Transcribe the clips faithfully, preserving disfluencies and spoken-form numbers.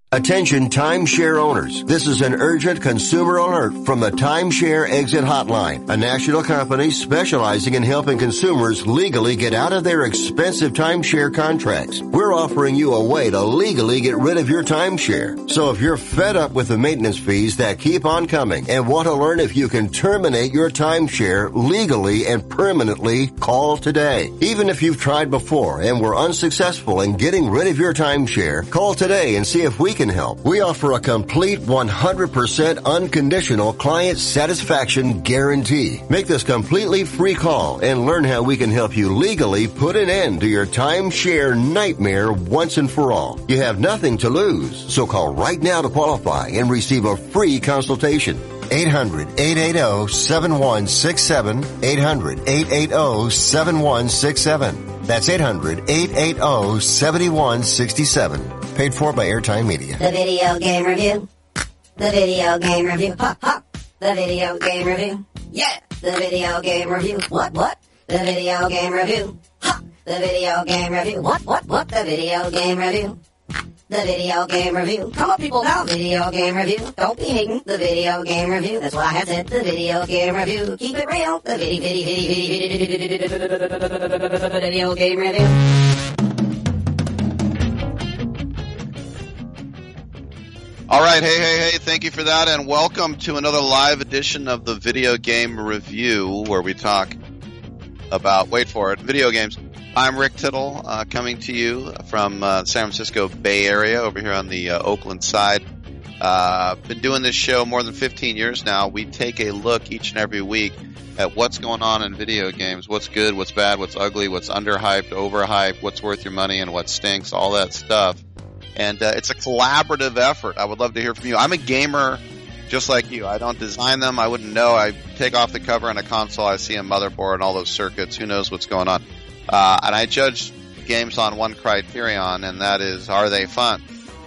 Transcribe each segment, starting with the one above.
Attention timeshare owners. This is an urgent consumer alert from the Timeshare Exit Hotline, a national company specializing in helping consumers legally get out of their expensive timeshare contracts. We're offering you a way to legally get rid of your timeshare. So if you're fed up with the maintenance fees that keep on coming and want to learn if you can terminate your timeshare legally and permanently, call today. Even if you've tried before and were unsuccessful in getting rid of your timeshare, call today and see if we can help. We offer a complete one hundred percent unconditional client satisfaction guarantee. Make this completely free call and learn how we can help you legally put an end to your timeshare nightmare once and for all. You have nothing to lose, so call right now to qualify and receive a free consultation. eight hundred, eight eight zero, seven one six seven, eight hundred, eight eight zero, seven one six seven. That's eight hundred, eight eight zero, seven one six seven. Paid for by Airtime Media. The video game review. The video game review. Ha, ha. The video game review. Yeah. The video game review. What, what? The video game review. Ha. The video game review. What, what, what? The video game review. The video game review. Come on, people, now. Video game review. Don't be hating. The video game review. That's what I have said. The video game review. Keep it real. The video, video, video, video, video game review. All right, hey, hey, hey, thank you for that, and welcome to another live edition of the Video Game Review, where we talk about, wait for it, video games. I'm Rick Tittle, uh, coming to you from uh, San Francisco Bay Area, over here on the uh, Oakland side. Uh, been doing this show more than fifteen years now. We take a look each and every week at what's going on in video games, what's good, what's bad, what's ugly, what's underhyped, overhyped, what's worth your money, and what stinks, all that stuff. And uh, it's a collaborative effort. I would love to hear from you. I'm a gamer just like you. I don't design them. I wouldn't know. I take off the cover on a console. I see a motherboard and all those circuits. Who knows what's going on? Uh, and I judge games on one criterion, and that is, are they fun?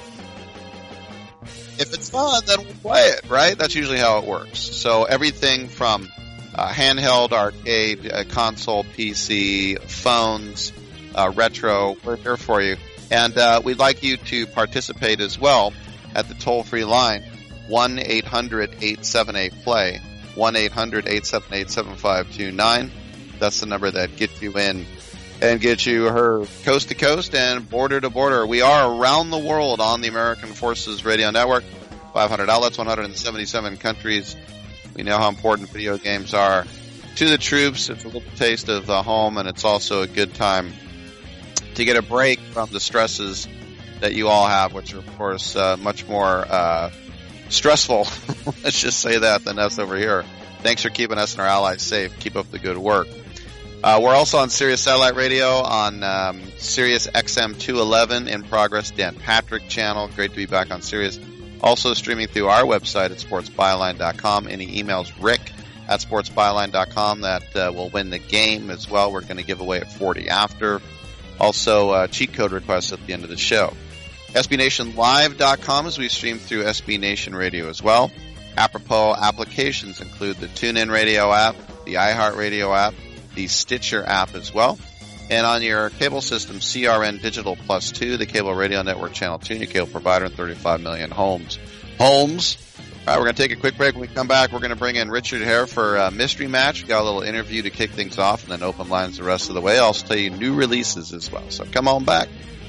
If it's fun, then we'll play it, right? That's usually how it works. So everything from uh, handheld, arcade, uh, console, P C, phones, uh, retro, we're here for you. And uh, we'd like you to participate as well at the toll-free line, one eight hundred, eight seven eight, play, one eight hundred, eight seven eight, seven five two nine. That's the number that gets you in and gets you heard coast to coast and border to border. We are around the world on the American Forces Radio Network, five hundred outlets, one hundred seventy-seven countries. We know how important video games are to the troops. It's a little taste of the home, and it's also a good time to get a break from the stresses that you all have, which are, of course, uh, much more uh, stressful, let's just say that, than us over here. Thanks for keeping us and our allies safe. Keep up the good work. Uh, we're also on Sirius Satellite Radio on um, Sirius X M two eleven in progress, Dan Patrick channel. Great to be back on Sirius. Also streaming through our website at sports byline dot com. Any emails, Rick at sports byline dot com. That uh, will win the game as well. We're going to give away at forty after. Also, uh, cheat code requests at the end of the show. S B Nation Live dot com as we stream through S B Nation Radio as well. Apropos applications include the TuneIn Radio app, the iHeartRadio app, the Stitcher app as well. And on your cable system, C R N Digital Plus two, the Cable Radio Network Channel two, your cable provider in thirty-five million homes. Homes. All right, we're going to take a quick break. When we come back, we're going to bring in Richard Hare for a mystery match. We've got a little interview to kick things off, and then open lines the rest of the way. I'll also tell you new releases as well. So come on back.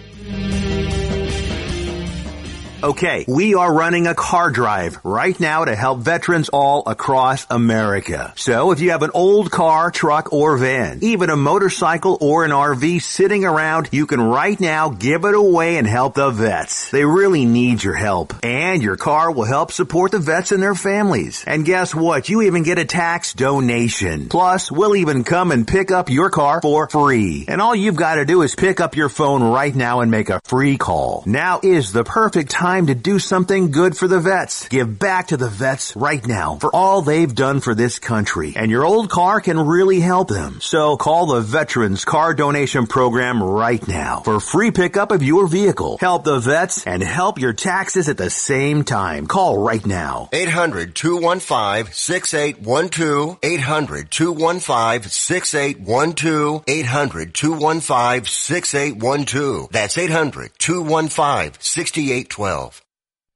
Okay, we are running a car drive right now to help veterans all across America. So if you have an old car, truck, or van, even a motorcycle or an R V sitting around, you can right now give it away and help the vets. They really need your help. And your car will help support the vets and their families. And guess what? You even get a tax donation. Plus, we'll even come and pick up your car for free. And all you've got to do is pick up your phone right now and make a free call. Now is the perfect time to do something good for the vets. Give back to the vets right now for all they've done for this country. And your old car can really help them. So call the Veterans Car Donation Program right now for free pickup of your vehicle. Help the vets and help your taxes at the same time. Call right now. eight hundred, two one five, six eight one two. eight hundred, two one five, six eight one two. eight hundred, two one five, six eight one two. That's eight hundred, two one five, six eight one two.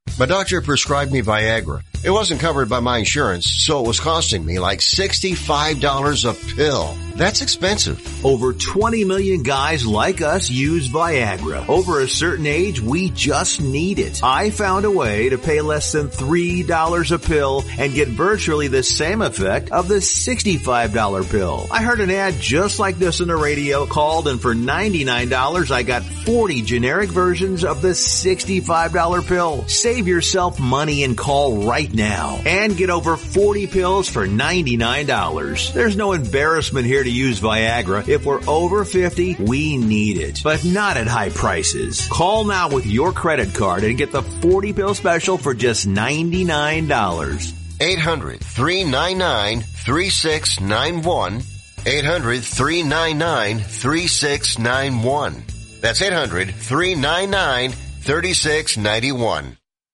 My doctor prescribed me Viagra. It wasn't covered by my insurance, so it was costing me like sixty-five dollars a pill. That's expensive. Over twenty million guys like us use Viagra. Over a certain age, we just need it. I found a way to pay less than three dollars a pill and get virtually the same effect of the sixty-five dollars pill. I heard an ad just like this on the radio, called, and for ninety-nine dollars, I got forty generic versions of the sixty-five dollars pill. Save yourself money and call right now and get over forty pills for ninety-nine dollars. There's no embarrassment here to use Viagra. If we're over fifty, we need it, but not at high prices. Call now with your credit card and get the forty pill special for just ninety-nine dollars. eight hundred, three nine nine, three six nine one. eight hundred, three nine nine, three six nine one. That's eight hundred, three nine nine, three six nine one.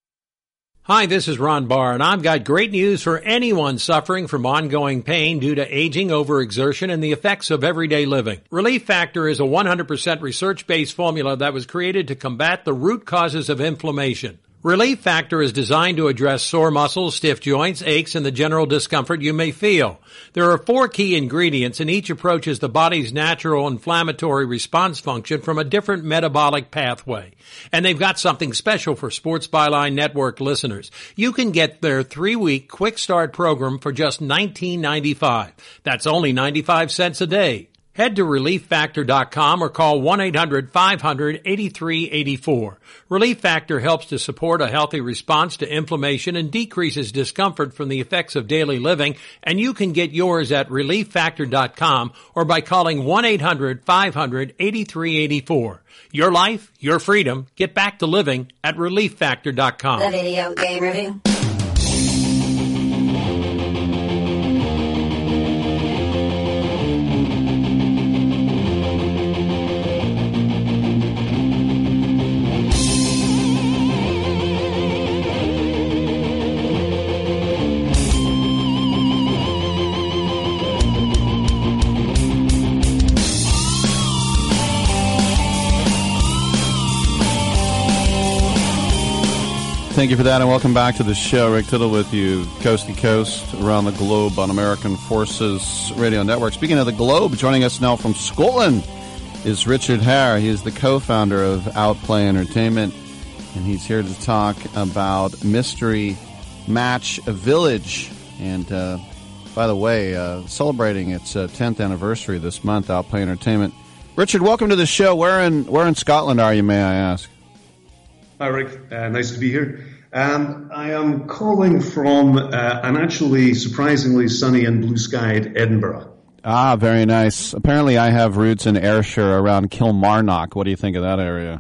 Hi, this is Ron Barr, and I've got great news for anyone suffering from ongoing pain due to aging, overexertion, and the effects of everyday living. Relief Factor is a one hundred percent research-based formula that was created to combat the root causes of inflammation. Relief Factor is designed to address sore muscles, stiff joints, aches, and the general discomfort you may feel. There are four key ingredients, and each approaches the body's natural inflammatory response function from a different metabolic pathway. And they've got something special for Sports Byline Network listeners. You can get their three-week quick start program for just nineteen ninety-five dollars. That's only ninety-five cents a day. Head to relief factor dot com or call one eight hundred, five hundred, eighty-three eighty-four. Relief Factor helps to support a healthy response to inflammation and decreases discomfort from the effects of daily living, and you can get yours at relief factor dot com or by calling one eight hundred, five hundred, eighty-three eighty-four. Your life, your freedom. Get back to living at relief factor dot com. The Video Game Review. Thank you for that, and welcome back to the show. Rick Tittle with you, coast to coast, around the globe on American Forces Radio Network. Speaking of the globe, joining us now from Scotland is Richard Hare. He is the co-founder of Outplay Entertainment, and he's here to talk about Mystery Match Village. And uh, by the way, uh, celebrating its uh, tenth anniversary this month, Outplay Entertainment. Richard, welcome to the show. Where in where in Scotland are you, may I ask? Hi, Rick. Uh, nice to be here. Um, I am calling from uh, an actually surprisingly sunny and blue-skied Edinburgh. Ah, very nice. Apparently I have roots in Ayrshire around Kilmarnock. What do you think of that area?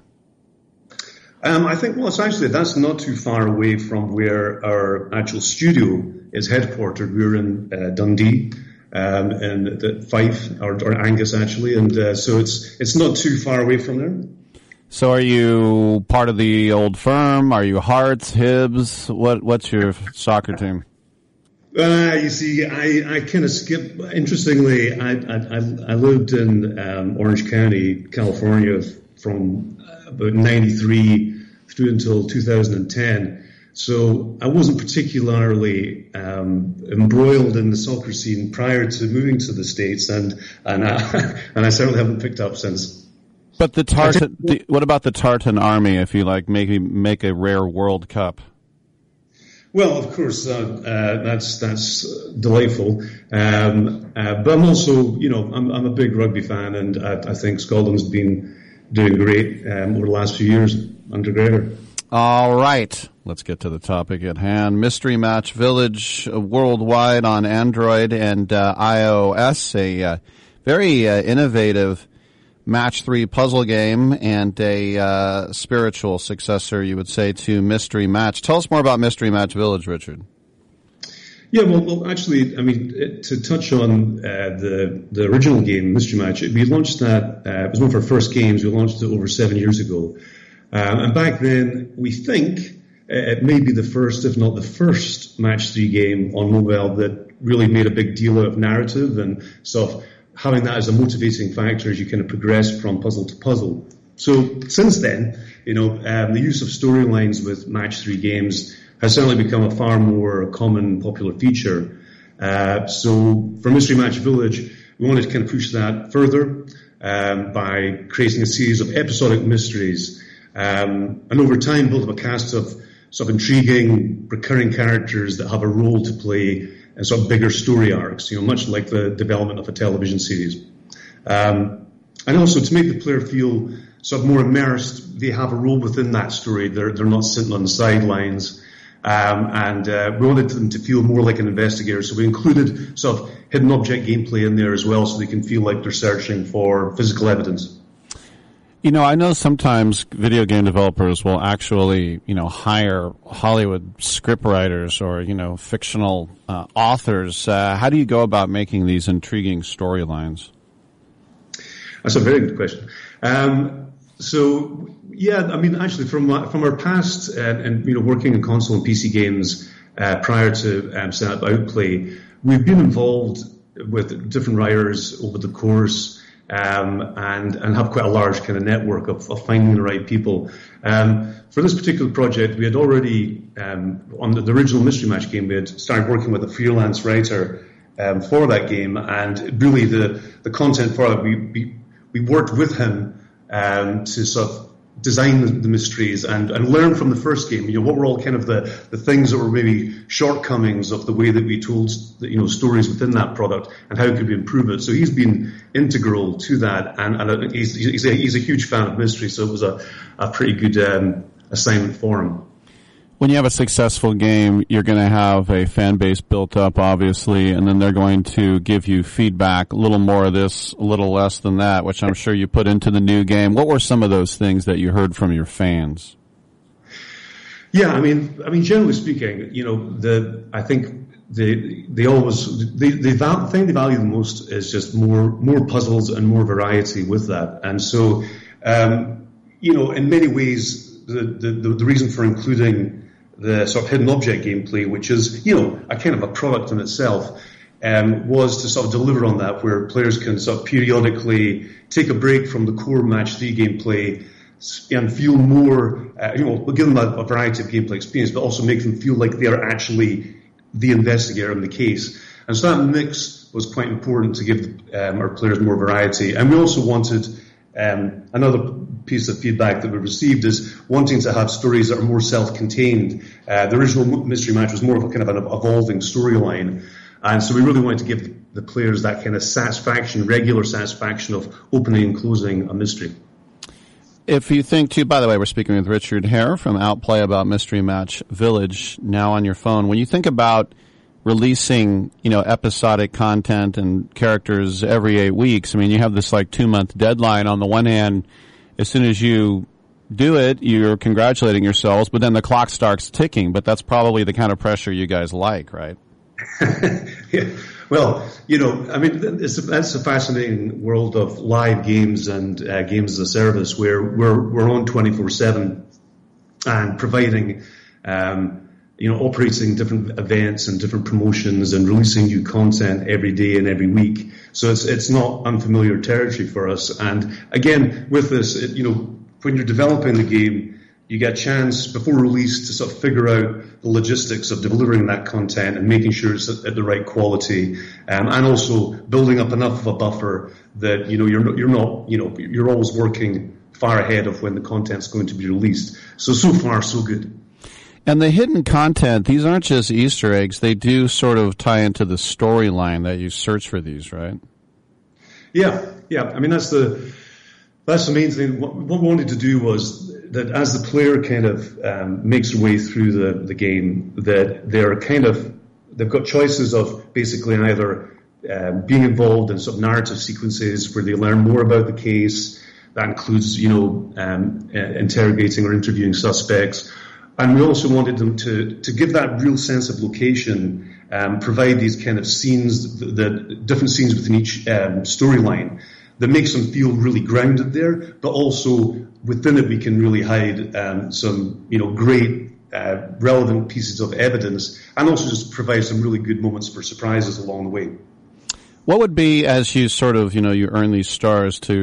Um, I think, well, it's actually, that's not too far away from where our actual studio is headquartered. We're in uh, Dundee, um, and the Fife, or, or Angus, actually, and uh, so it's it's not too far away from there. So are you part of the old firm? Are you Hearts, Hibs? What What's your soccer team? Uh, you see, I, I kind of skipped. Interestingly, I I, I lived in um, Orange County, California, from about ninety-three through until two thousand ten. So I wasn't particularly um, embroiled in the soccer scene prior to moving to the States, and and I, and I certainly haven't picked up since. But the Tartan, the, what about the Tartan Army? If you like, maybe make a rare World Cup. Well, of course, uh, uh, that's that's delightful. Um, uh, but I'm also, you know, I'm, I'm a big rugby fan, and I, I think Scotland's been doing great um, over the last few years under Gregor. All right, let's get to the topic at hand. Mystery Match Village, uh, worldwide on Android and uh, iOS, a uh, very uh, innovative Match three puzzle game and a uh, spiritual successor, you would say, to Mystery Match. Tell us more about Mystery Match Village, Richard. Yeah, well, well actually, I mean, to touch on uh, the the original game, Mystery Match, we launched that, uh, it was one of our first games. We launched it over seven years ago. Um, and back then, we think uh, it may be the first, if not the first, Match three game on mobile that really made a big deal out of narrative and stuff. Having that as a motivating factor as you kind of progress from puzzle to puzzle. So since then, you know, um, the use of storylines with match three games has certainly become a far more common, popular feature. Uh, so for Mystery Match Village, we wanted to kind of push that further um, by creating a series of episodic mysteries, um, and over time build up a cast of sort of intriguing, recurring characters that have a role to play in sort of bigger story arcs, you know, much like the development of a television series. Um, and also to make the player feel sort of more immersed, they have a role within that story. They're, they're not sitting on the sidelines. Um, and uh, we wanted them to feel more like an investigator, so we included sort of hidden object gameplay in there as well, so they can feel like they're searching for physical evidence. You know, I know sometimes video game developers will actually, you know, hire Hollywood scriptwriters or, you know, fictional uh, authors. Uh, how do you go about making these intriguing storylines? That's a very good question. Um, so, yeah, I mean, actually, from uh, from our past uh, and you know, working in console and P C games uh, prior to um, setting up Outplay, we've been involved with different writers over the course. Um, and, and have quite a large kind of network of, of finding the right people. Um, for this particular project, we had already, um, on the, the original Mystery Match game, we had started working with a freelance writer um, for that game, and really the, the content for it, we, we, we worked with him um, to sort of design the, the mysteries and, and learn from the first game, you know, what were all kind of the, the things that were maybe shortcomings of the way that we told, you know, stories within that product, and how could we improve it. So he's been integral to that, and, and he's, he's, a, he's a huge fan of mystery, so it was a, a pretty good um, assignment for him. When you have a successful game, you're going to have a fan base built up, obviously, and then they're going to give you feedback, a little more of this, a little less than that, which I'm sure you put into the new game. What were some of those things that you heard from your fans? Yeah, I mean, I mean, generally speaking, you know, the I think they they always they they val- the thing they value the most is just more more puzzles and more variety with that, and so um, you know, in many ways, the the the reason for including the sort of hidden object gameplay, which is, you know, a kind of a product in itself, um, was to sort of deliver on that, where players can sort of periodically take a break from the core match three gameplay and feel more, uh, you know, we'll give them a, a variety of gameplay experience, but also make them feel like they're actually the investigator in the case. And so that mix was quite important to give um, our players more variety. And we also wanted um, another piece of feedback that we received is wanting to have stories that are more self-contained. Uh, the original Mystery Match was more of a kind of an evolving storyline. And so we really wanted to give the players that kind of satisfaction, regular satisfaction of opening and closing a mystery. If you think, too, by the way, we're speaking with Richard Hare from Outplay about Mystery Match Village now on your phone. When you think about releasing, you know, episodic content and characters every eight weeks, I mean, you have this like two-month deadline. On the one hand, as soon as you do it, you're congratulating yourselves, but then the clock starts ticking. But that's probably the kind of pressure you guys like, right? Yeah. Well, you know, I mean, it's a, that's a fascinating world of live games and uh, games as a service, where we're we're on twenty-four seven and providing, um, you know, operating different events and different promotions and releasing new content every day and every week. So it's it's not unfamiliar territory for us. And again, with this, it, you know, when you're developing the game, you get a chance before release to sort of figure out the logistics of delivering that content and making sure it's at the right quality, um, and also building up enough of a buffer that, you know, you're not, you're not, you know, you're always working far ahead of when the content's going to be released. So, so far, so good. And the hidden content, these aren't just Easter eggs. They do sort of tie into the storyline that you search for these, right? Yeah, yeah. I mean, that's the, that's the main thing. What, what we wanted to do was that as the player kind of um, makes their way through the, the game, that they're kind of, they've got choices of basically either um, being involved in sort of narrative sequences where they learn more about the case. That includes, you know, um, uh, interrogating or interviewing suspects. And we also wanted them to, to give that real sense of location, um, provide these kind of scenes, the, the different scenes within each um, storyline that makes them feel really grounded there, but also within it we can really hide um, some, you know, great uh, relevant pieces of evidence, and also just provide some really good moments for surprises along the way. What would be, as you sort of, you know, you earn these stars to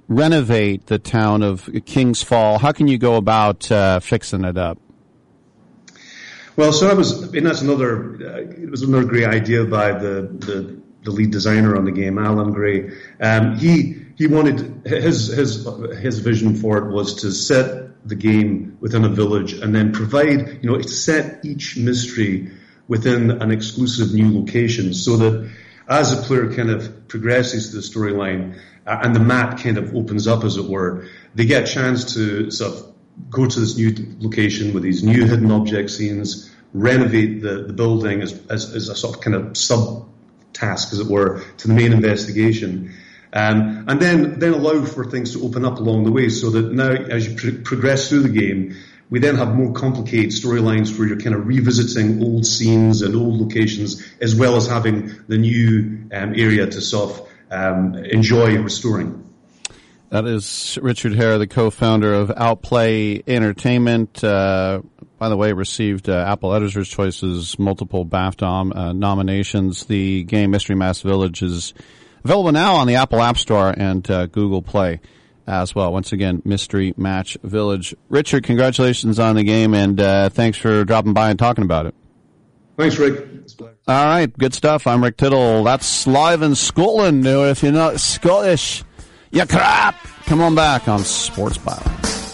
renovate the town of Kings Fall. How can you go about uh, fixing it up? Well, so I was, and that's another, uh, it was another great idea by the, the, the lead designer on the game, Alan Gray. Um, he, he wanted, his, his, his vision for it was to set the game within a village and then provide, you know, set each mystery within an exclusive new location so that as a player kind of progresses through the storyline uh, and the map kind of opens up, as it were, they get a chance to sort of go to this new location with these new hidden object scenes, renovate the, the building as, as, as a sort of kind of sub-task, as it were, to the main investigation. Um, and then, then allow for things to open up along the way so that now, as you pr- progress through the game, we then have more complicated storylines where you're kind of revisiting old scenes and old locations, as well as having the new um, area to sort of um, enjoy restoring. That is Richard Hare, the co-founder of Outplay Entertainment. Uh, by the way, received uh, Apple Editor's Choice's multiple BAFTA uh, nominations. The game Mystery Mass Village is available now on the Apple App Store and uh, Google Play as well. Once again, Mystery Match Village. Richard, congratulations on the game, and uh, thanks for dropping by and talking about it. Thanks, Rick. All right, good stuff. I'm Rick Tittle. That's live in Scotland. Now, if you're not Scottish, you crap. Come on back on Sports Byline.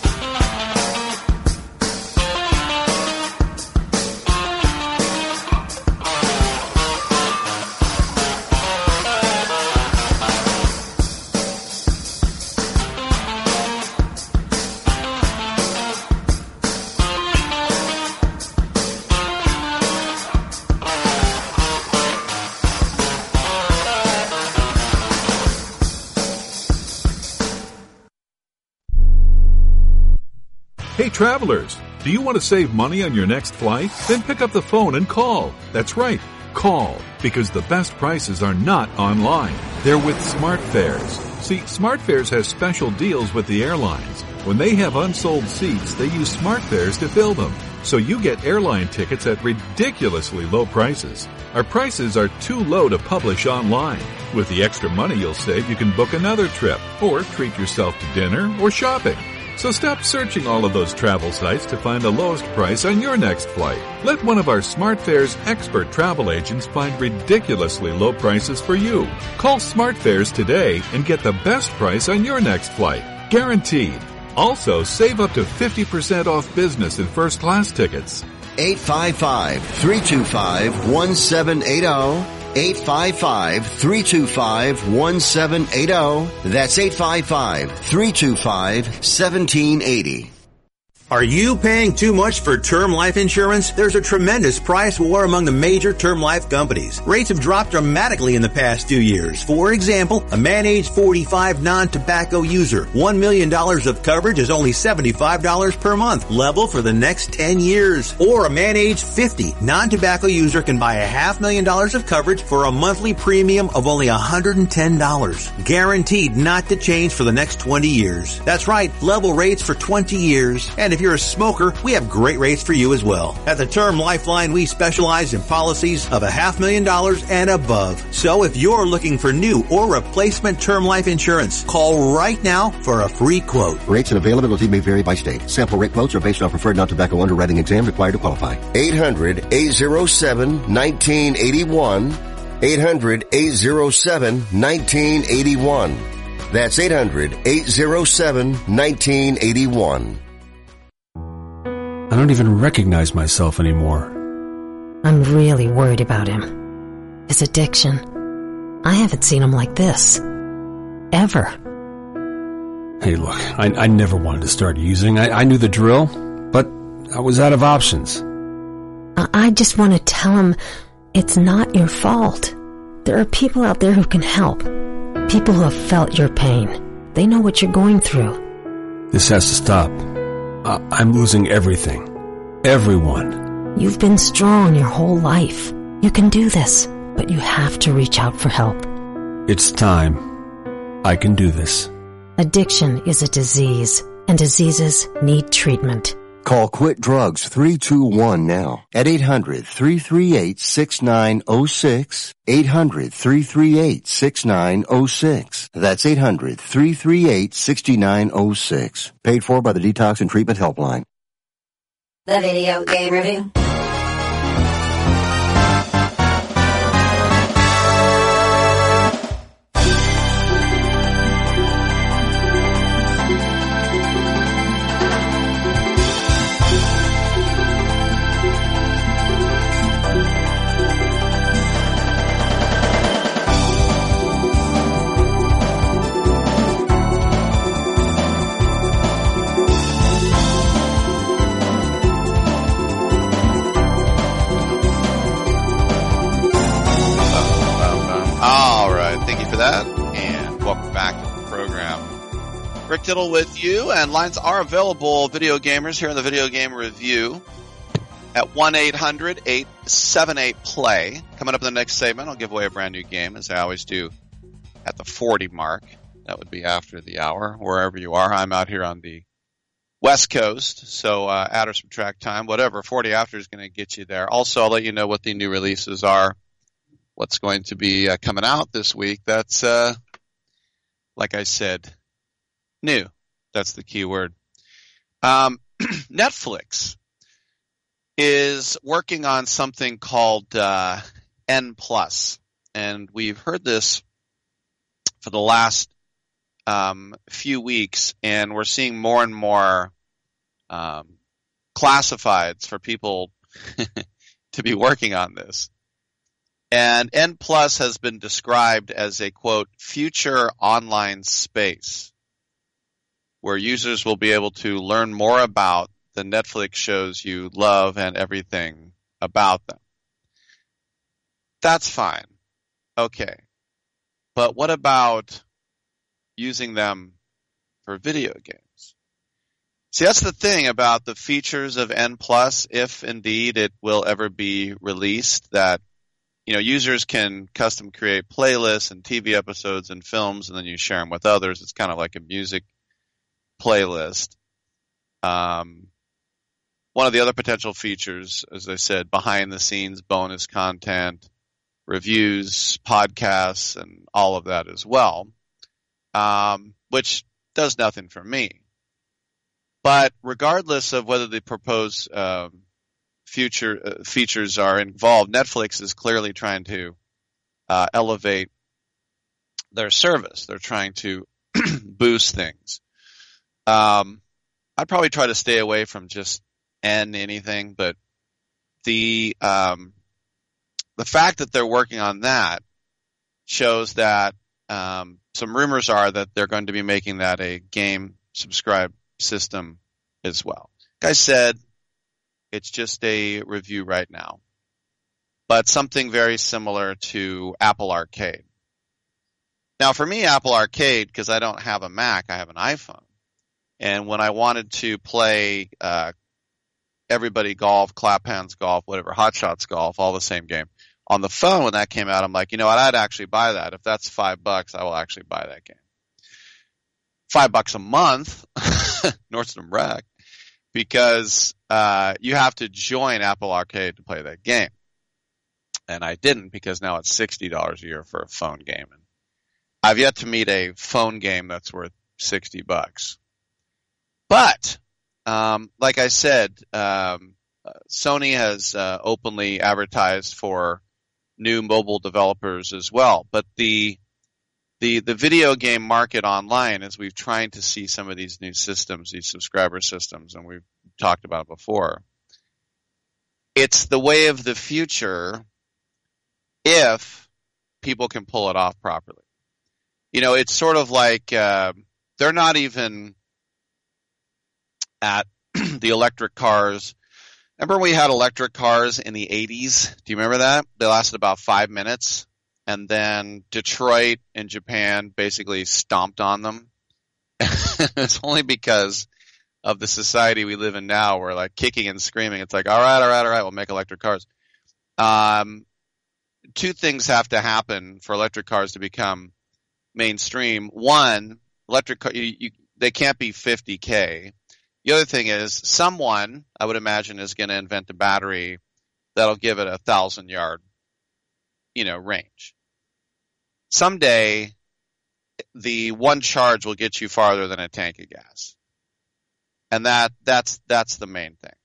Hey travelers, do you want to save money on your next flight? Then pick up the phone and call. That's right, call, because the best prices are not online. They're with SmartFares. See, SmartFares has special deals with the airlines. When they have unsold seats, they use SmartFares to fill them. So you get airline tickets at ridiculously low prices. Our prices are too low to publish online. With the extra money you'll save, you can book another trip, or treat yourself to dinner or shopping. So stop searching all of those travel sites to find the lowest price on your next flight. Let one of our SmartFares expert travel agents find ridiculously low prices for you. Call SmartFares today and get the best price on your next flight. Guaranteed. Also, save up to fifty percent off business and first class tickets. eight five five, three two five, one seven eight zero. eight five five, three two five, one seven eight zero. That's eight five five, three two five, one seven eight zero. Are you paying too much for term life insurance? There's a tremendous price war among the major term life companies. Rates have dropped dramatically in the past two years. For example, a man age forty-five non-tobacco user, one million dollars of coverage is only seventy-five dollars per month, level for the next ten years. Or a man age fifty non-tobacco user can buy a half million dollars of coverage for a monthly premium of only one hundred ten dollars. Guaranteed not to change for the next twenty years. That's right, level rates for twenty years. And if you're a smoker, we have great rates for you as well. At the Term Lifeline, we specialize in policies of a half million dollars and above. So if you're looking for new or replacement term life insurance, call right now for a free quote. Rates and availability may vary by state. Sample rate quotes are based on preferred non-tobacco underwriting exam required to qualify. eight hundred, eight oh seven, one nine eight one. eight hundred, eight oh seven, one nine eight one. That's eight hundred, eight oh seven, one nine eight one. I don't even recognize myself anymore. I'm really worried about him. His addiction. I haven't seen him like this. Ever. Hey, look, I, I never wanted to start using. I, I knew the drill, but I was out of options. I, I just want to tell him it's not your fault. There are people out there who can help. People who have felt your pain. They know what you're going through. This has to stop. Uh, I'm losing everything. Everyone. You've been strong your whole life. You can do this, but you have to reach out for help. It's time. I can do this. Addiction is a disease, and diseases need treatment. Call Quit Drugs three two one now at eight hundred, three three eight, six nine zero six, eight hundred, three three eight, six nine zero six. That's eight hundred, three three eight, six nine zero six. Paid for by the Detox and Treatment Helpline. The Video Game Review. That, and welcome back to the program. Rick Tittle with you, and lines are available, video gamers, here in the Video Game Review at one eight hundred, eight seven eight, play. Coming up in the next segment, I'll give away a brand new game, as I always do at the forty mark. That would be after the hour, wherever you are. I'm out here on the West Coast, so uh, add or subtract time, whatever. forty after is going to get you there. Also, I'll let you know what the new releases are. What's going to be uh, coming out this week. That's, uh, like I said, new. That's the key word. Um, Netflix is working on something called uh, N plus, and we've heard this for the last um, few weeks, and we're seeing more and more um, classifieds for people to be working on this. And N plus has been described as a, quote, future online space where users will be able to learn more about the Netflix shows you love and everything about them. That's fine. Okay. But what about using them for video games? See, that's the thing about the features of N plus, if indeed it will ever be released, that you know, users can custom create playlists and T V episodes and films, and then you share them with others. It's kind of like a music playlist. Um, one of the other potential features, as I said, behind the scenes bonus content, reviews, podcasts, and all of that as well, um, which does nothing for me. But regardless of whether the proposed um, future uh, features are involved, Netflix is clearly trying to uh, elevate their service. They're trying to boost things. Um, I'd probably try to stay away from just N anything, but the um, the fact that they're working on that shows that um, some rumors are that they're going to be making that a game subscribe system as well. Like I said, it's just a review right now, but something very similar to Apple Arcade. Now, for me, Apple Arcade, because I don't have a Mac, I have an iPhone. And when I wanted to play uh, Everybody Golf, Clap Hands Golf, whatever, Hot Shots Golf, all the same game, on the phone when that came out, I'm like, you know what, I'd actually buy that. If that's five bucks, I will actually buy that game. Five bucks a month, Nordstrom Rack, because uh, you have to join Apple Arcade to play that game. And I didn't, because now it's sixty dollars a year for a phone game. And I've yet to meet a phone game that's worth sixty bucks. But, um, like I said, um, Sony has uh, openly advertised for new mobile developers as well. But the the the video game market online, as we've tried to see some of these new systems, these subscriber systems, and we've talked about it before, it's the way of the future if people can pull it off properly. You know, it's sort of like uh, they're not even at the electric cars. Remember when we had electric cars in the eighties? Do you remember that? They lasted about five minutes. And then Detroit and Japan basically stomped on them. It's only because of the society we live in now where, like, kicking and screaming, it's like, all right, all right, all right, we'll make electric cars. Um, two things have to happen for electric cars to become mainstream. One, electric car, you, you, they can't be fifty K. The other thing is someone, I would imagine, is going to invent a battery that'll give it a thousand yard, you know, range. Someday, the one charge will get you farther than a tank of gas. And that, that's, that's the main thing,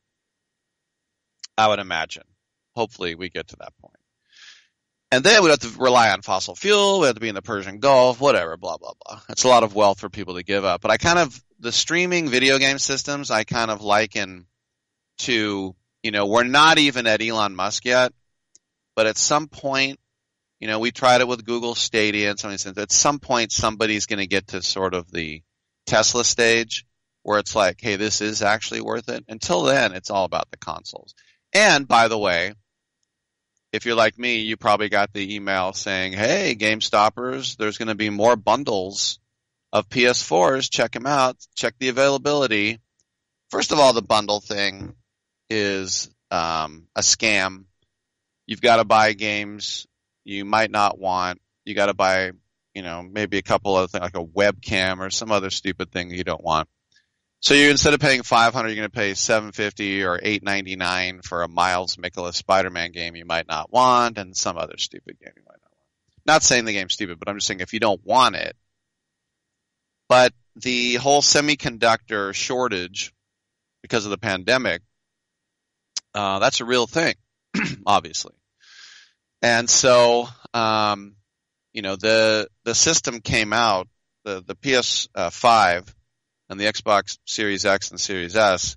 I would imagine. Hopefully we get to that point. And then we'd have to rely on fossil fuel, we have to be in the Persian Gulf, whatever, blah, blah, blah. It's a lot of wealth for people to give up. But I kind of, the streaming video game systems, I kind of liken to, you know, we're not even at Elon Musk yet, but at some point, you know, we tried it with Google Stadia and something. At some point, somebody's going to get to sort of the Tesla stage where it's like, hey, this is actually worth it. Until then, it's all about the consoles. And by the way, if you're like me, you probably got the email saying, hey, GameStoppers, there's going to be more bundles of P S fours. Check them out. Check the availability. First of all, the bundle thing is um, a scam. You've got to buy games you might not want. You got to buy, you know, maybe a couple of things like a webcam or some other stupid thing you don't want. So you instead of paying five hundred dollars, you're going to pay seven hundred fifty dollars or eight ninety-nine for a Miles Miklas Spider-Man game you might not want and some other stupid game you might not want. Not saying the game's stupid, but I'm just saying if you don't want it. But the whole semiconductor shortage because of the pandemic, uh, that's a real thing, obviously. And so, um, you know, the the system came out, the, the P S five and the Xbox Series X and Series S,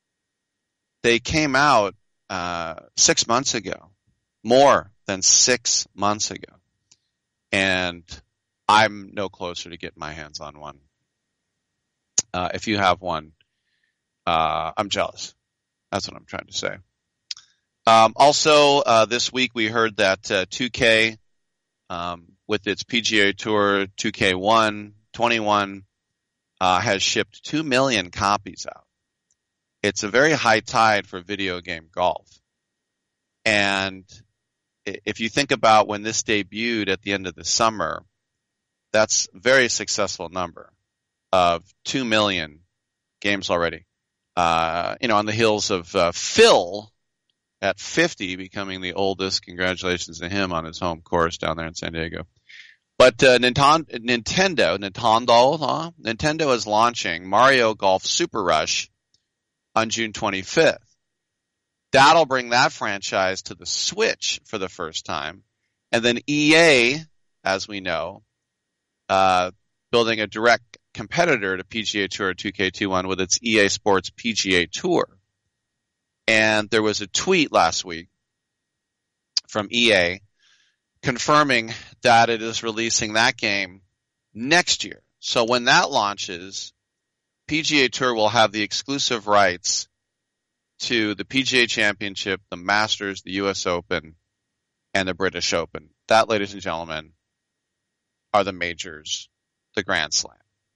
they came out uh, six months ago, more than six months ago. And I'm no closer to getting my hands on one. Uh, if you have one, uh, I'm jealous. That's what I'm trying to say. Um, also, uh, this week we heard that uh, two K, um, with its P G A Tour two K one twenty-one, uh, has shipped two million copies out. It's a very high tide for video game golf. And if you think about when this debuted at the end of the summer, that's a very successful number of two million games already. Uh, you know, on the heels of uh, Phil at fifty becoming the oldest. Congratulations to him on his home course down there in San Diego. But uh, Nintendo, Nintendo, Nintendo, huh? Nintendo is launching Mario Golf Super Rush on June twenty-fifth. That'll bring that franchise to the Switch for the first time. And then E A, as we know, uh, building a direct competitor to P G A Tour two K twenty-one with its E A Sports P G A Tour. And there was a tweet last week from E A confirming that it is releasing that game next year. So when that launches, P G A Tour will have the exclusive rights to the P G A Championship, the Masters, the U S Open, and the British Open. That, ladies and gentlemen, are the majors, the Grand Slam.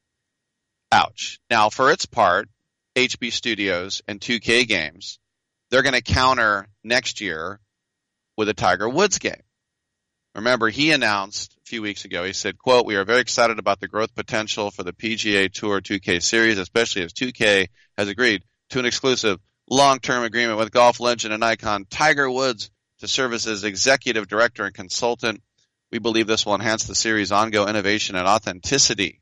Ouch. Now, for its part, H B Studios and two K Games, they're going to counter next year with a Tiger Woods game. Remember, he announced a few weeks ago, he said, quote, "We are very excited about the growth potential for the P G A Tour two K series, especially as two K has agreed to an exclusive long-term agreement with golf legend and icon Tiger Woods to serve as his executive director and consultant. We believe this will enhance the series' ongoing innovation and authenticity."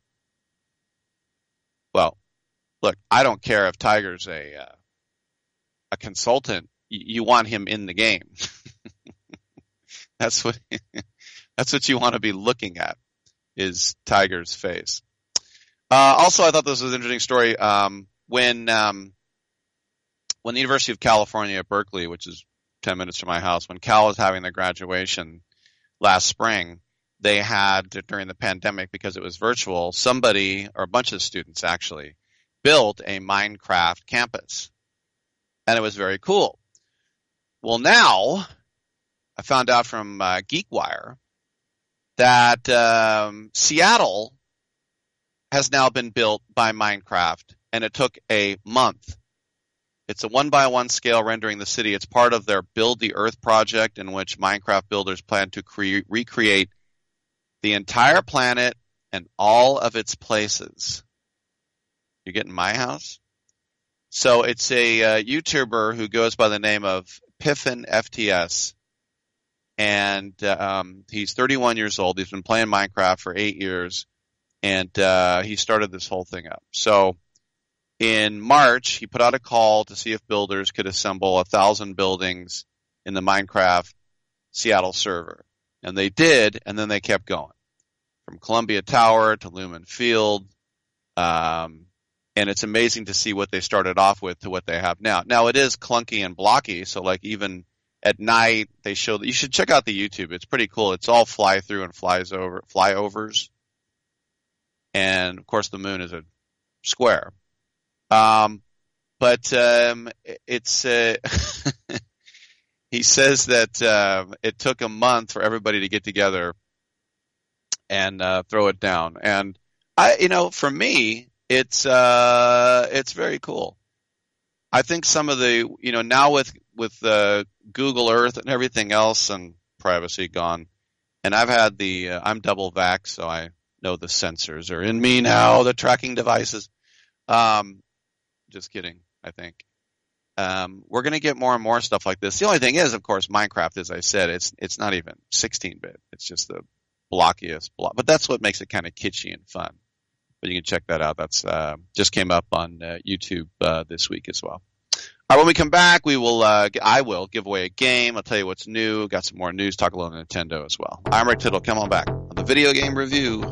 Well, look, I don't care if Tiger's a uh, a consultant. Y- you want him in the game. That's what that's what you want to be looking at, is Tiger's face. Uh, also, I thought this was an interesting story. Um, when um, when the University of California at Berkeley, which is ten minutes from my house, when Cal was having their graduation last spring, they had, during the pandemic, because it was virtual, somebody, or a bunch of students actually, built a Minecraft campus. And it was very cool. Well, now, I found out from uh, GeekWire that um, Seattle has now been built by Minecraft, and it took a month. It's a one-by-one scale rendering the city. It's part of their Build the Earth project, in which Minecraft builders plan to cre- recreate the entire planet and all of its places. You're getting my house? So it's a uh, YouTuber who goes by the name of Piffin F T S, and um, he's thirty-one years old. He's been playing Minecraft for eight years, and uh, he started this whole thing up. So in March, he put out a call to see if builders could assemble a thousand buildings in the Minecraft Seattle server, and they did, and then they kept going from Columbia Tower to Lumen Field. Um, And it's amazing to see what they started off with to what they have now. Now, it is clunky and blocky, so like even at night they show that you should check out the YouTube. It's pretty cool. It's all fly through and flies over flyovers. And of course the moon is a square. Um, but um, it's uh, he says that uh, it took a month for everybody to get together and uh, throw it down. And I, you know, for me, It's uh it's very cool. I think some of the you know now with with uh, Google Earth and everything else and privacy gone, and I've had the uh, I'm double vax, so I know the sensors are in me now, the tracking devices. Um, just kidding. I think um, we're going to get more and more stuff like this. The only thing is, of course, Minecraft, as I said, it's it's not even sixteen bit. It's just the blockiest block, but that's what makes it kind of kitschy and fun. But you can check that out. That's uh, just came up on uh, YouTube uh, this week as well. All right, when we come back, we will. Uh, I will give away a game. I'll tell you what's new. Got some more news. Talk a little Nintendo as well. I'm Rick Tittle. Come on back on the Video Game Review.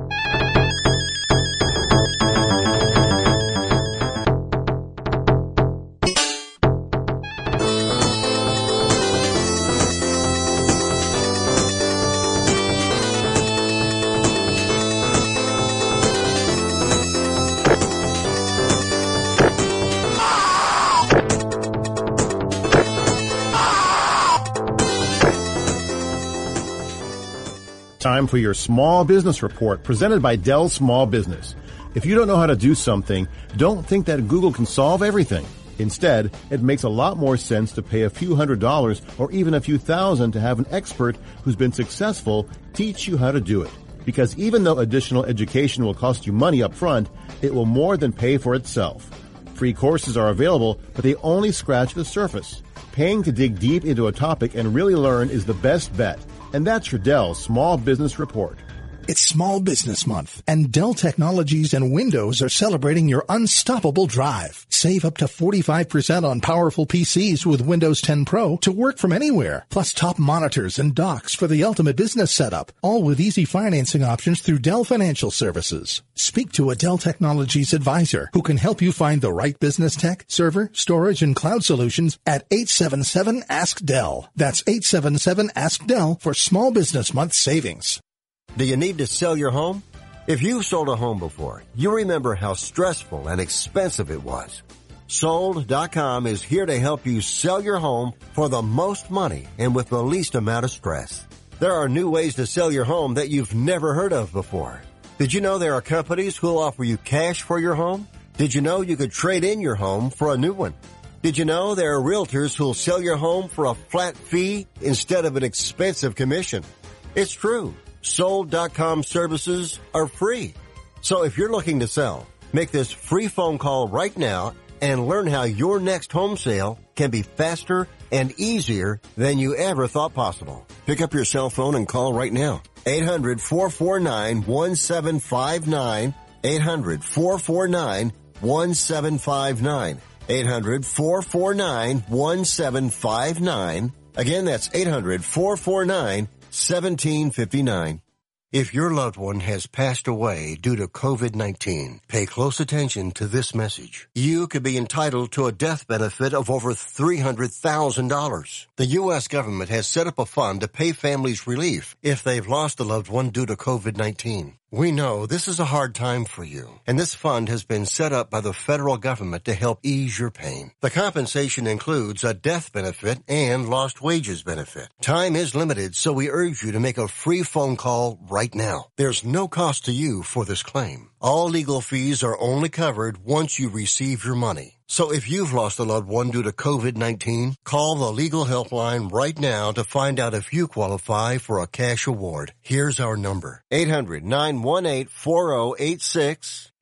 Time for your Small Business Report presented by Dell Small Business. If you don't know how to do something, don't think that Google can solve everything. Instead, it makes a lot more sense to pay a few hundred dollars or even a few thousand to have an expert who's been successful teach you how to do it. Because even though additional education will cost you money up front, it will more than pay for itself. Free courses are available, but they only scratch the surface. Paying to dig deep into a topic and really learn is the best bet. And that's your Dell Small Business Report. It's Small Business Month, and Dell Technologies and Windows are celebrating your unstoppable drive. Save up to forty-five percent on powerful P Cs with Windows ten Pro to work from anywhere, plus top monitors and docks for the ultimate business setup, all with easy financing options through Dell Financial Services. Speak to a Dell Technologies advisor who can help you find the right business tech, server, storage, and cloud solutions at eight seven seven, ask Dell. That's eight seven seven, ask Dell for Small Business Month savings. Do you need to sell your home? If you've sold a home before, you remember how stressful and expensive it was. Sold dot com is here to help you sell your home for the most money and with the least amount of stress. There are new ways to sell your home that you've never heard of before. Did you know there are companies who'll offer you cash for your home? Did you know you could trade in your home for a new one? Did you know there are realtors who'll sell your home for a flat fee instead of an expensive commission? It's true. Sold dot com services are free. So if you're looking to sell, make this free phone call right now and learn how your next home sale can be faster and easier than you ever thought possible. Pick up your cell phone and call right now. eight hundred, four four nine, one seven five nine. eight hundred, four four nine, one seven five nine. eight hundred, four four nine, one seven five nine. Again, that's eight hundred, four four nine, seventeen fifty-nine. If your loved one has passed away due to COVID nineteen, pay close attention to this message. You could be entitled to a death benefit of over three hundred thousand dollars. The U S government has set up a fund to pay families relief if they've lost a loved one due to COVID nineteen. We know this is a hard time for you, and this fund has been set up by the federal government to help ease your pain. The compensation includes a death benefit and lost wages benefit. Time is limited, so we urge you to make a free phone call right now. There's no cost to you for this claim. All legal fees are only covered once you receive your money. So if you've lost a loved one due to COVID nineteen, call the legal helpline right now to find out if you qualify for a cash award. Here's our number. eight hundred, nine one eight, four oh eight six.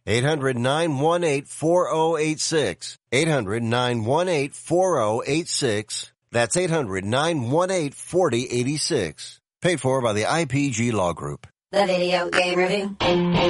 eight hundred, nine one eight, four oh eight six. eight hundred, nine one eight, four oh eight six. That's eight hundred, nine one eight, four oh eight six. Paid for by the I P G Law Group. The Video Game Review.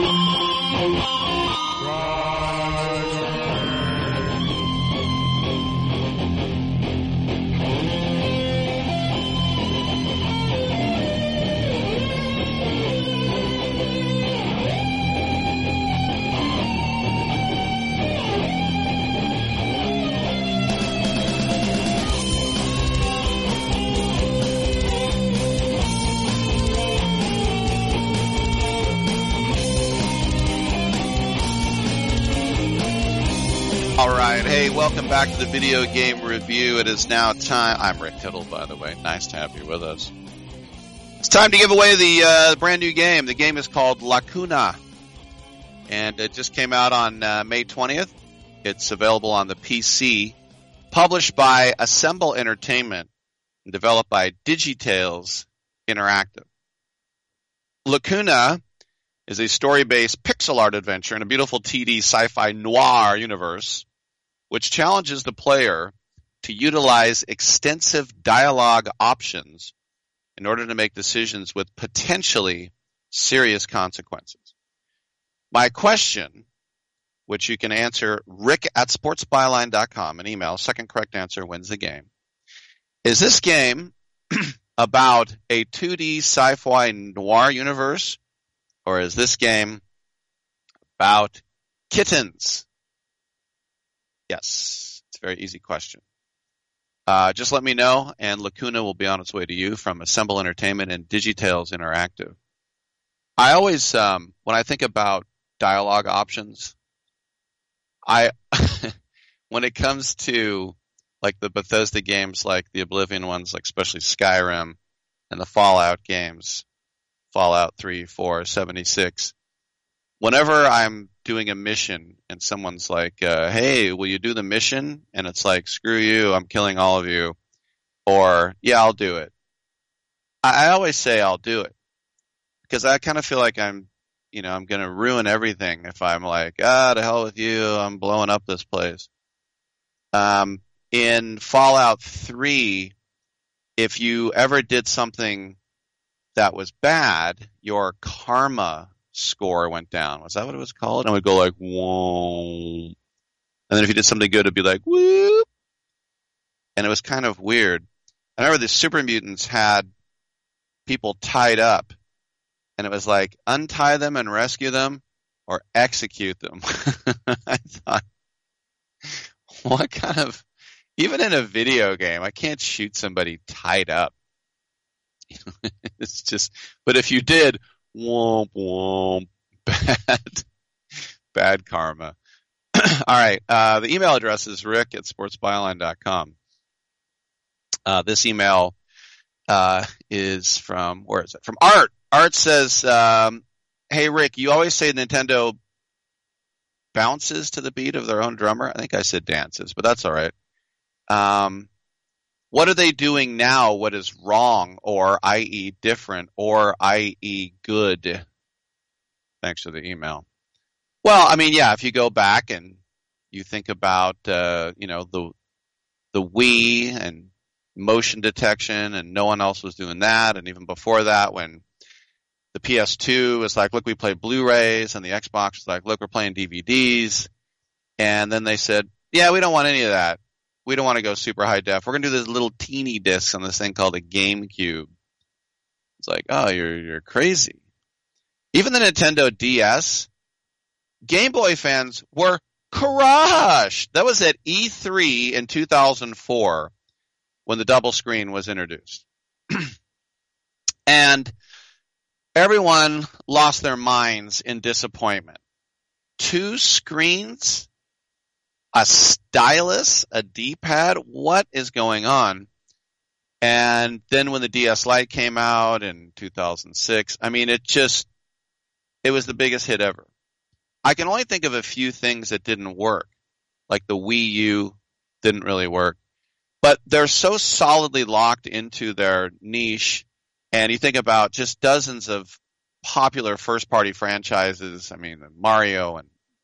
All right. Hey, welcome back to the Video Game Review. It is now time. I'm Rick Tittle, by the way. Nice to have you with us. It's time to give away the uh, brand new game. The game is called Lacuna, and it just came out on uh, May twentieth. It's available on the P C, published by Assemble Entertainment, and developed by Digitales Interactive. Lacuna is a story-based pixel art adventure in a beautiful T D sci-fi noir universe, which challenges the player to utilize extensive dialogue options in order to make decisions with potentially serious consequences. My question, which you can answer rick at sportsbyline dot com, an email, second correct answer wins the game. Is this game about a two D sci-fi noir universe, or is this game about kittens? Yes, it's a very easy question. Uh, just let me know, and Lacuna will be on its way to you from Assemble Entertainment and Digitales Interactive. I always, um, when I think about dialogue options, I, when it comes to like the Bethesda games, like the Oblivion ones, like especially Skyrim and the Fallout games, Fallout three, four, seventy-six, whenever I'm doing a mission and someone's like, uh, hey, will you do the mission? And it's like, screw you, I'm killing all of you. Or, yeah, I'll do it. I, I always say I'll do it. Because I kind of feel like I'm, you know, I'm going to ruin everything if I'm like, ah, to hell with you, I'm blowing up this place. Um, in Fallout three, if you ever did something that was bad, your karma score went down. Was that what it was called? And it would go like, whoa. And then if you did something good, it'd be like, whoop. And it was kind of weird. I remember the Super Mutants had people tied up. And it was like, untie them and rescue them or execute them. I thought, what kind of, even in a video game, I can't shoot somebody tied up. It's just, but if you did, womp, womp, bad, bad karma. All right. Uh, the email address is rick at sportsbyline dot com. Uh, this email, uh, is from, where is it? From Art. Art says, um, hey, Rick, you always say Nintendo bounces to the beat of their own drummer. I think I said dances, but that's all right. Um, what are they doing now? What is wrong, or that is different, or that is good? Thanks for the email. Well, I mean, yeah, if you go back and you think about, uh, you know, the the Wii and motion detection, and no one else was doing that, and even before that, when the P S two was like, look, we play Blu-rays, and the Xbox was like, look, we're playing D V Ds, and then they said, yeah, we don't want any of that. We don't want to go super high def. We're going to do this little teeny disc on this thing called a GameCube. It's like, oh, you're you're crazy. Even the Nintendo D S, Game Boy fans were crushed. That was at E three in two thousand four when the double screen was introduced. And everyone lost their minds in disappointment. Two screens? A stylus? A D-pad? What is going on? And then when the D S Lite came out in two thousand six, I mean, it just, it was the biggest hit ever. I can only think of a few things that didn't work. Like the Wii U didn't really work. But they're so solidly locked into their niche. And you think about just dozens of popular first-party franchises. I mean, Mario and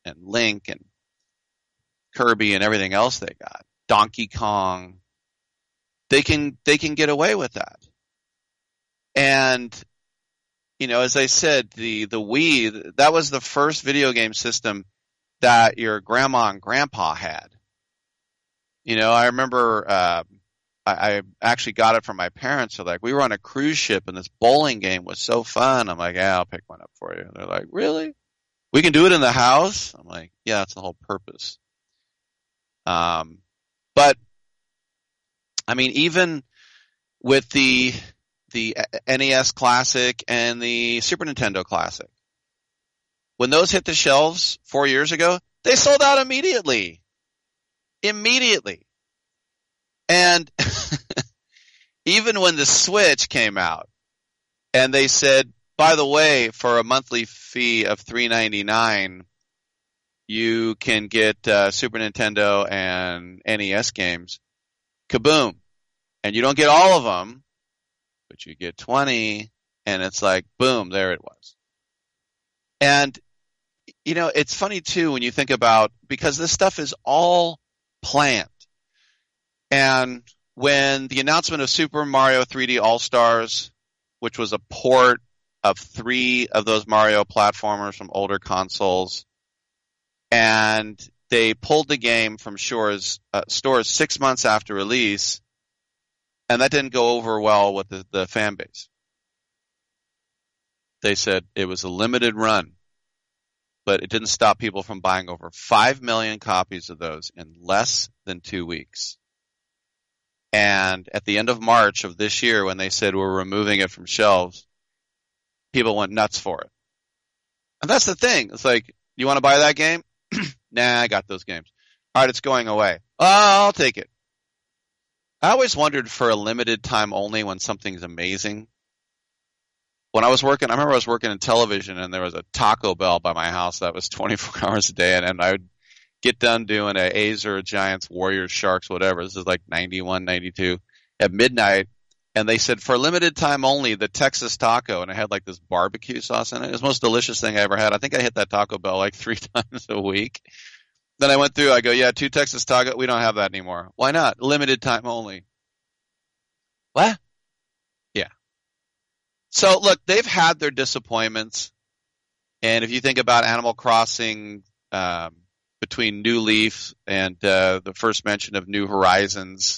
and Link and Kirby and everything else they got, Donkey Kong, they can they can get away with that. And you know, as I said, the the Wii, that was the first video game system that your grandma and grandpa had. You know, I remember uh, I, I actually got it from my parents. So like, we were on a cruise ship and this bowling game was so fun. I'm like, yeah, I'll pick one up for you. They're like, really? We can do it in the house? I'm like, yeah, that's the whole purpose. Um, but I mean, even with the the N E S Classic and the Super Nintendo Classic, when those hit the shelves four years ago, they sold out immediately. Immediately. And even when the Switch came out and they said, by the way, for a monthly fee of three ninety-nine, you can get uh, Super Nintendo and N E S games, kaboom. And you don't get all of them, but you get twenty, and it's like, boom, there it was. And, you know, it's funny, too, when you think about, because this stuff is all planned. And when the announcement of Super Mario three D All-Stars, which was a port of three of those Mario platformers from older consoles, and they pulled the game from shores, uh, stores six months after release, and that didn't go over well with the, the fan base. They said it was a limited run, but it didn't stop people from buying over five million copies of those in less than two weeks. And at the end of March of this year, when they said we're removing it from shelves, people went nuts for it. And that's the thing. It's like, you want to buy that game? Nah, I got those games. All right, it's going away. Oh, I'll take it. I always wondered for a limited time only when something's amazing. When I was working, I remember I was working in television and there was a Taco Bell by my house that was twenty-four hours a day, and, and I would get done doing a A's or a Giants, Warriors, Sharks, whatever. This is like ninety-one, ninety-two at midnight. And they said for a limited time only, the Texas Taco, and it had like this barbecue sauce in it. It was the most delicious thing I ever had. I think I hit that Taco Bell like three times a week. Then I went through, I go, yeah, two Texas Taco. We don't have that anymore. Why not? Limited time only. What? Yeah. So look, they've had their disappointments. And if you think about Animal Crossing, um, between New Leaf and uh, the first mention of New Horizons,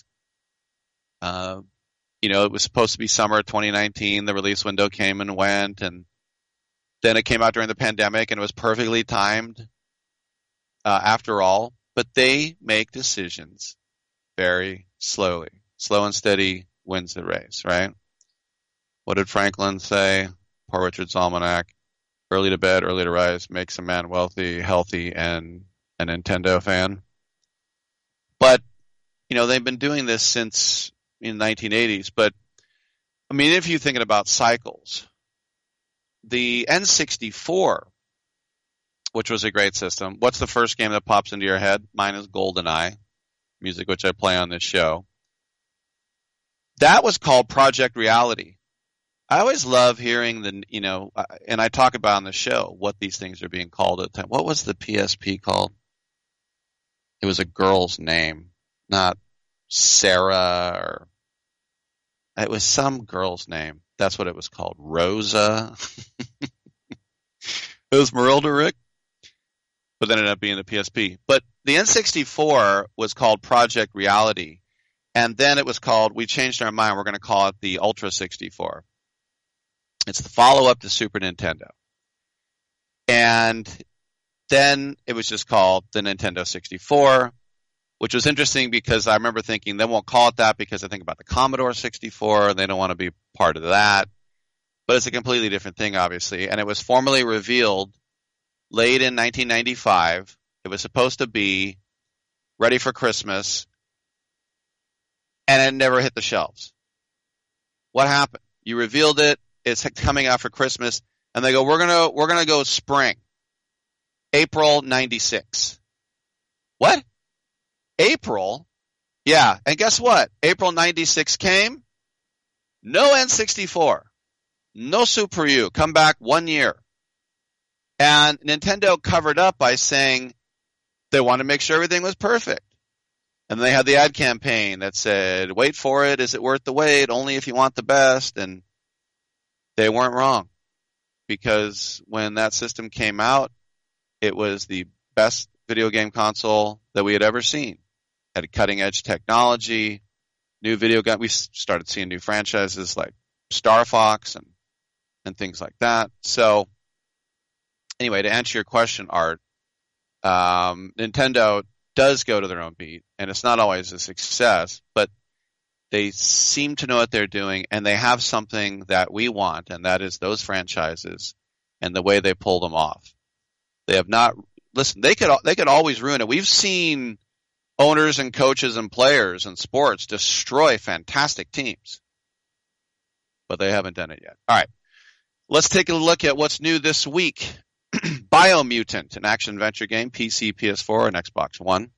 uh, you know, it was supposed to be summer twenty nineteen. The release window came and went, and then it came out during the pandemic, and it was perfectly timed uh, after all. But they make decisions very slowly. Slow and steady wins the race, right? What did Franklin say? Poor Richard's Almanac. Early to bed, early to rise makes a man wealthy, healthy, and a Nintendo fan. But, you know, they've been doing this since in the nineteen eighties. But, I mean, if you're thinking about cycles, the N sixty-four, which was a great system, what's the first game that pops into your head? Mine is GoldenEye, music which I play on this show. That was called Project Reality. I always love hearing the, you know, and I talk about on the show what these things are being called at the time. What was the P S P called? It was a girl's name, not Sarah, or it was some girl's name. That's what it was called. Rosa. It was Marilda Rick, but then it ended up being the P S P. But the N sixty-four was called Project Reality, and then it was called, we changed our mind, we're going to call it the Ultra sixty-four. It's the follow-up to Super Nintendo. And then it was just called the Nintendo sixty-four, which was interesting because I remember thinking they won't call it that because I think about the Commodore sixty-four. They don't want to be part of that. But it's a completely different thing, obviously. And it was formally revealed late in nineteen ninety-five. It was supposed to be ready for Christmas, and it never hit the shelves. What happened? You revealed it. It's coming out for Christmas, and they go, we're gonna we're gonna go spring, April ninety-six. What? April? Yeah, and guess what? April ninety-six came. No N sixty-four. No Super U. Come back one year. And Nintendo covered up by saying they wanted to make sure everything was perfect. And they had the ad campaign that said, wait for it, is it worth the wait, only if you want the best. And they weren't wrong, because when that system came out, it was the best video game console that we had ever seen. It had cutting edge technology, new video game. We started seeing new franchises like Star Fox and, and things like that. So anyway, to answer your question, Art, um, Nintendo does go to their own beat, and it's not always a success, but they seem to know what they're doing, and they have something that we want, and that is those franchises and the way they pull them off. They have not listen. They could they could always ruin it. We've seen owners and coaches and players in sports destroy fantastic teams, but they haven't done it yet. All right, let's take a look at what's new this week. Biomutant, an action-adventure game, P C, P S four, and Xbox One.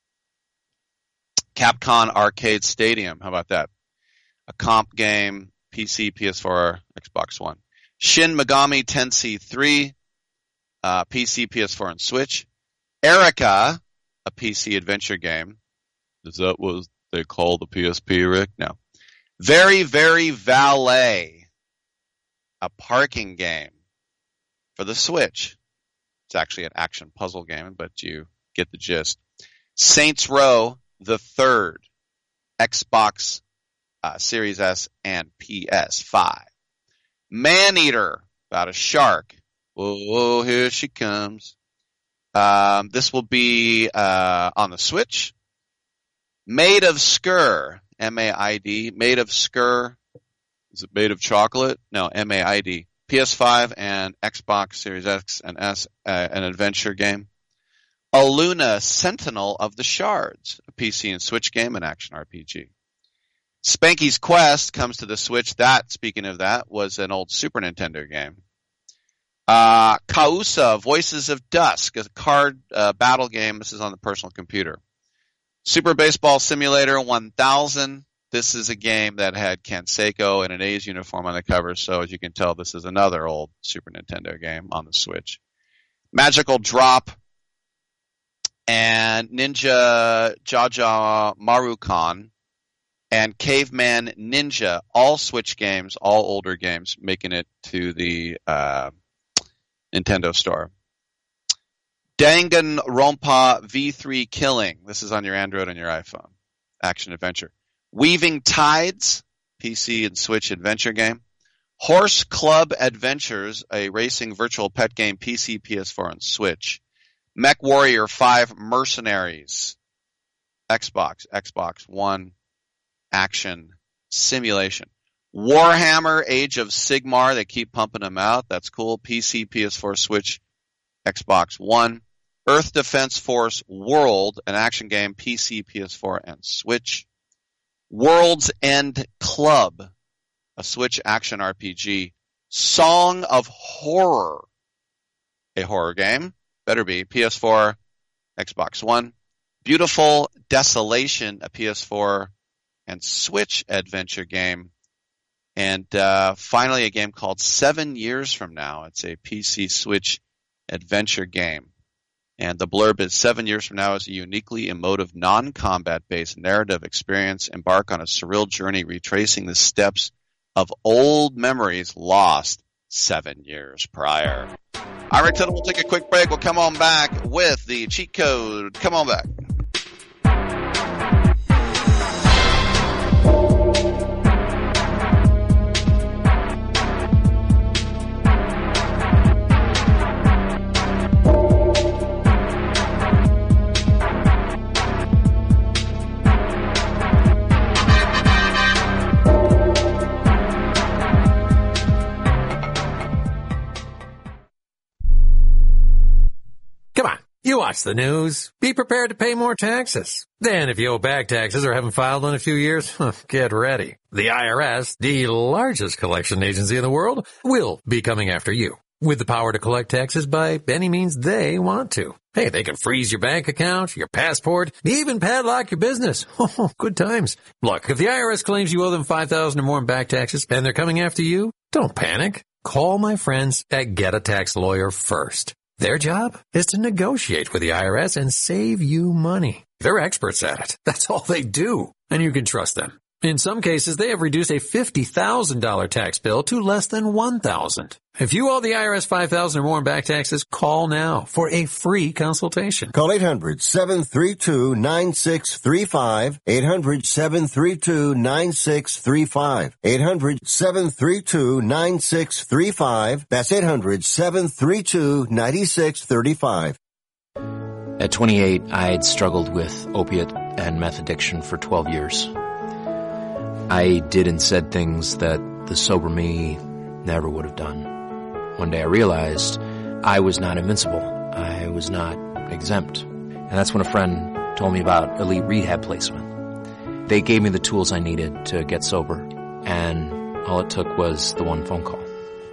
Capcom Arcade Stadium, how about that? A comp game, P C, P S four, Xbox One. Shin Megami Tensei three, uh, P C, P S four, and Switch. Erica, a P C adventure game. Is that what they call the P S P, Rick? No. Very, Very Valet, a parking game for the Switch. It's actually an action puzzle game, but you get the gist. Saints Row the Third, Xbox uh, Series S and P S five. Maneater, about a shark. Whoa, here she comes. Um, this will be uh, on the Switch. Made of Skur, M A I D. Made of Skur. Is it made of chocolate? No, M A I D. P S five and Xbox Series X and S, uh, an adventure game. Aluna, Sentinel of the Shards, a P C and Switch game, an action R P G. Spanky's Quest comes to the Switch. That, speaking of that, was an old Super Nintendo game. Uh, Kausa, Voices of Dusk, a card uh, battle game. This is on the personal computer. Super Baseball Simulator one thousand. This is a game that had Ken Seiko in an A's uniform on the cover, so as you can tell, this is another old Super Nintendo game on the Switch. Magical Drop and Ninja Jaja Marukan and Caveman Ninja, all Switch games, all older games, making it to the uh, Nintendo Store. Danganronpa V three Killing. This is on your Android and your iPhone. Action adventure. Weaving Tides, P C and Switch adventure game. Horse Club Adventures, a racing virtual pet game, P C, P S four, and Switch. Mech Warrior five Mercenaries, Xbox, Xbox One, action simulation. Warhammer Age of Sigmar, they keep pumping them out. That's cool. P C, P S four, Switch, Xbox One. Earth Defense Force World, an action game, P C, P S four, and Switch. World's End Club, a Switch action R P G. Song of Horror, a horror game. Better be. P S four, Xbox One. Beautiful Desolation, a P S four and Switch adventure game. And uh, finally, a game called Seven Years From Now. It's a P C Switch adventure game. And the blurb is, Seven Years From Now is a uniquely emotive, non-combat-based narrative experience. Embark on a surreal journey retracing the steps of old memories lost seven years prior. All right, Rick Tittle, we'll take a quick break. We'll come on back with the cheat code. Come on back. You watch the news. Be prepared to pay more taxes. Then if you owe back taxes or haven't filed in a few years, get ready. The I R S, the largest collection agency in the world, will be coming after you with the power to collect taxes by any means they want to. Hey, they can freeze your bank account, your passport, even padlock your business. Oh, good times. Look, if the I R S claims you owe them five thousand dollars or more in back taxes and they're coming after you, don't panic. Call my friends at Get a Tax Lawyer first. Their job is to negotiate with the I R S and save you money. They're experts at it. That's all they do. And you can trust them. In some cases, they have reduced a fifty thousand dollars tax bill to less than one thousand dollars. If you owe the I R S five thousand dollars or more in back taxes, call now for a free consultation. Call eight hundred, seven three two, nine six three five, eight hundred, seven three two, nine six three five, eight hundred, seven three two, nine six three five. That's eight hundred, seven three two, nine six three five. At twenty-eight, I had struggled with opiate and meth addiction for twelve years. I did and said things that the sober me never would have done. One day I realized I was not invincible. I was not exempt. And that's when a friend told me about Elite Rehab Placement. They gave me the tools I needed to get sober, and all it took was the one phone call.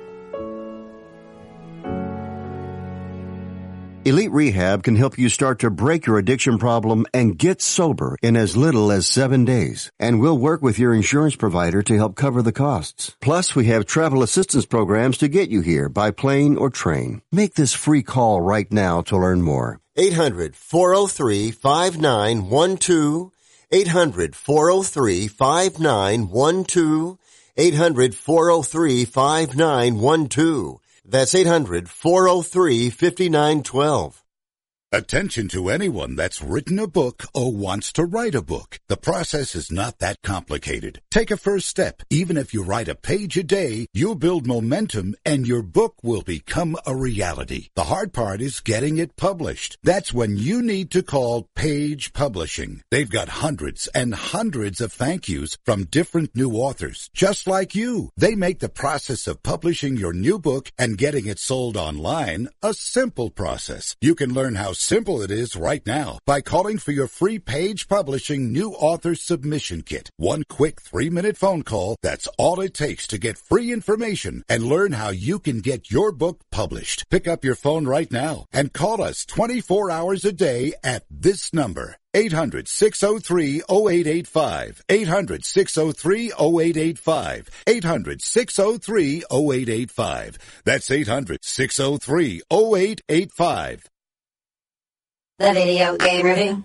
Elite Rehab can help you start to break your addiction problem and get sober in as little as seven days. And we'll work with your insurance provider to help cover the costs. Plus, we have travel assistance programs to get you here by plane or train. Make this free call right now to learn more. eight hundred, four oh three, five nine one two. eight hundred, four oh three, five nine one two. eight hundred, four oh three, five nine one two. That's eight hundred, four oh three, five nine one two. Attention to anyone that's written a book or wants to write a book. The process is not that complicated. Take a first step. Even if you write a page a day, you'll build momentum and your book will become a reality. The hard part is getting it published. That's when you need to call Page Publishing. They've got hundreds and hundreds of thank yous from different new authors, just like you. They make the process of publishing your new book and getting it sold online a simple process. You can learn how simple it is right now by calling for your free Page Publishing New Author Submission Kit. One quick three-minute phone call, that's all it takes to get free information and learn how you can get your book published. Pick up your phone right now and call us twenty-four hours a day at this number. eight hundred, six oh three, oh eight eight five. eight hundred, six oh three, oh eight eight five. eight hundred, six oh three, oh eight eight five. That's eight hundred, six oh three, oh eight eight five. The Video Game Review.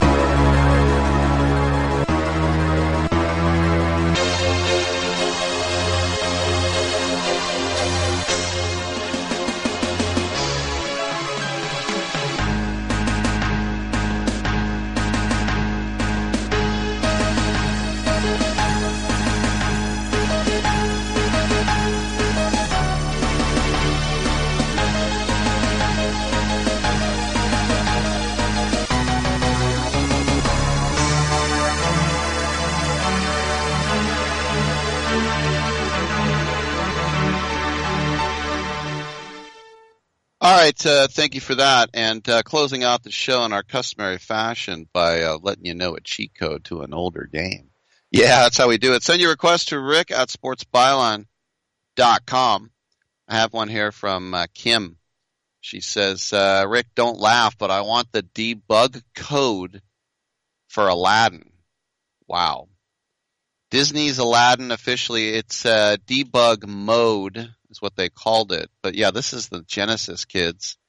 All right, uh, thank you for that. And uh, closing out the show in our customary fashion by uh, letting you know a cheat code to an older game. Yeah, that's how we do it. Send your request to Rick at sports byline dot com. I have one here from uh, Kim. She says, uh, Rick, don't laugh, but I want the debug code for Aladdin. Wow. Disney's Aladdin officially, it's uh, debug mode is what they called it. But yeah, this is the Genesis, kids.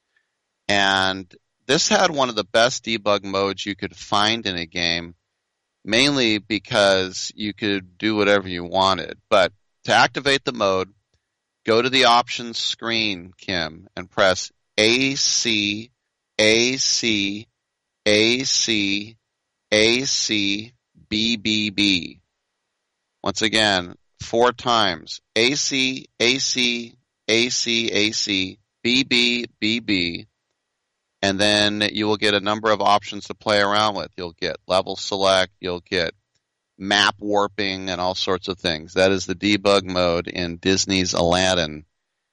And this had one of the best debug modes you could find in a game, mainly because you could do whatever you wanted. But to activate the mode, go to the options screen, Kim, and press A C, A C, A C, A C, B B B. Once again, four times. A C, A C, A C, A C, B B, B B. And then you will get a number of options to play around with. You'll get level select, you'll get map warping, and all sorts of things. That is the debug mode in Disney's Aladdin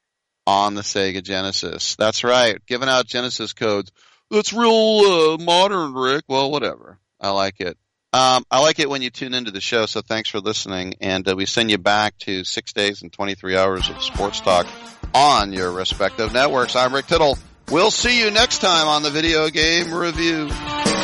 on the Sega Genesis. That's right, giving out Genesis codes. That's real uh, modern, Rick. Well, whatever. I like it. Um, I like it when you tune into the show, so thanks for listening. And uh, we send you back to six days and twenty-three hours of sports talk on your respective networks. I'm Rick Tittle. We'll see you next time on the Video Game Review.